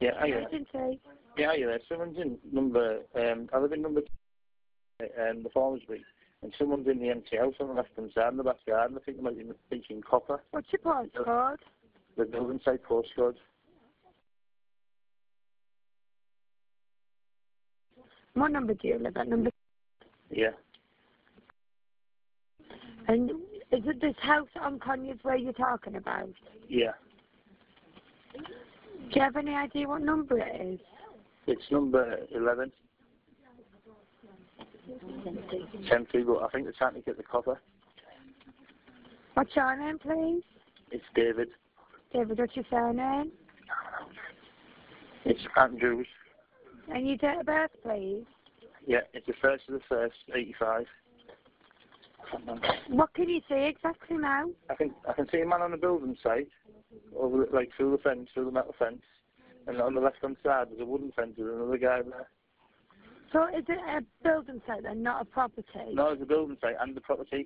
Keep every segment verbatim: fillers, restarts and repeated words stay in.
Yeah, are you Agency. Yeah, are you there? Someone's in number, um, I live in number two, um, the Formsbury, and someone's in the empty house on the left-hand side in the back garden. I think they might be thinking copper. What's your postcode? The building site postcode. What number do you live at? Number. Yeah. And is it this house on Conyers where you're talking about? Yeah. Do you have any idea what number it is? It's number eleven. Tempty, but I think they're trying to get the copper. What's your name, please? It's David. David, what's your surname? It's Andrews. And your date of birth, please? Yeah, it's the first of the first, eighty-five. What can you see exactly now? I can I can see a man on the building site, over like through the fence, through the metal fence, and on the left hand side there's a wooden fence with another guy there. So is it a building site and not a property? No, it's a building site and the property.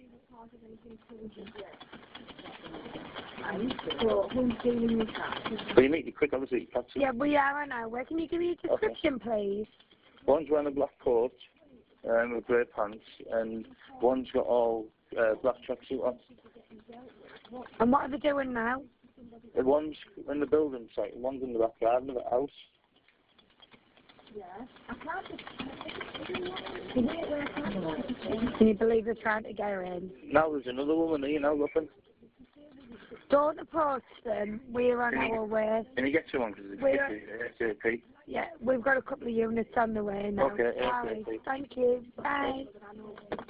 But you need to quick, obviously. You can't see. Yeah, we are on our way. Can you give me a description, okay, please? One's wearing a black coat um, with grey pants, and one's got all uh, black tracksuit on. And what are they doing now? The one's in the building site, and one's in the back garden of the house. Can you believe they're trying to get her in? Now there's another woman here now looking. Don't approach them. We're on our way. Can you get to one? Because it's A S A P. Yeah, we've got a couple of units on the way now. Okay, Sorry. Thank you. Bye.